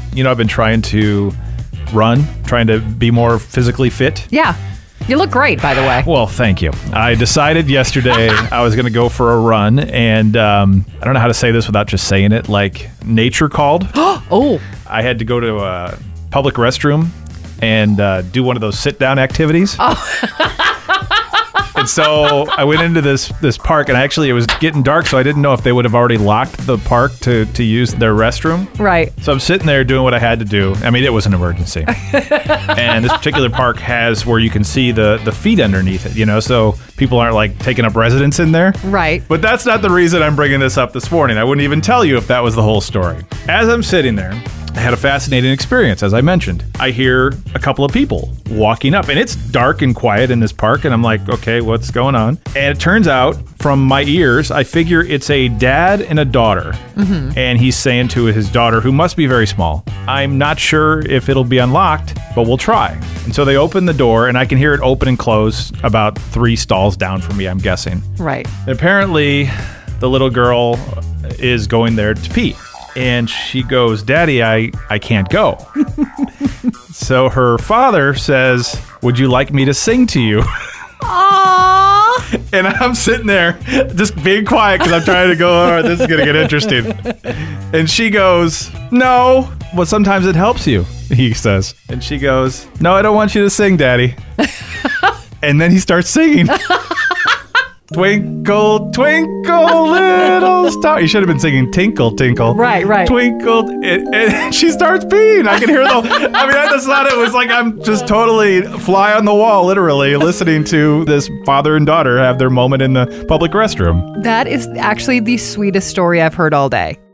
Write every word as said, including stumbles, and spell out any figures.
you know, I've been trying to run, trying to be more physically fit. Yeah. You look great, by the way. Well, thank you. I decided yesterday I was going to go for a run, and um, I don't know how to say this without just saying it, like nature called. Oh. I had to go to a public restroom and uh, do one of those sit-down activities. Oh. And so I went into this this park, and actually it was getting dark, so I didn't know if they would have already locked the park to, to use their restroom. Right. So I'm sitting there doing what I had to do. I mean, it was an emergency. And this particular park has where you can see the, the feet underneath it, you know, so people aren't like taking up residence in there. Right. But that's not the reason I'm bringing this up this morning. I wouldn't even tell you if that was the whole story. As I'm sitting there, I had a fascinating experience, as I mentioned. I hear a couple of people walking up, and it's dark and quiet in this park, and I'm like, okay, what's going on? And it turns out, from my ears, I figure it's a dad and a daughter. Mm-hmm. And he's saying to his daughter, who must be very small, I'm not sure if it'll be unlocked, but we'll try. And so they open the door, and I can hear it open and close about three stalls down from me, I'm guessing. Right. And apparently, the little girl is going there to pee. And she goes, Daddy, I, I can't go. So her father says, would you like me to sing to you? Aww. And I'm sitting there just being quiet because I'm trying to go, all right, this is going to get interesting. And she goes, no. Well, sometimes it helps you, he says. And she goes, no, I don't want you to sing, Daddy. And then he starts singing. Twinkle, twinkle, little star. You should have been singing Tinkle, Tinkle. Right, right. Twinkle, and, and she starts peeing. I can hear the. I mean, I just thought it was like I'm just totally fly on the wall, literally, listening to this father and daughter have their moment in the public restroom. That is actually the sweetest story I've heard all day.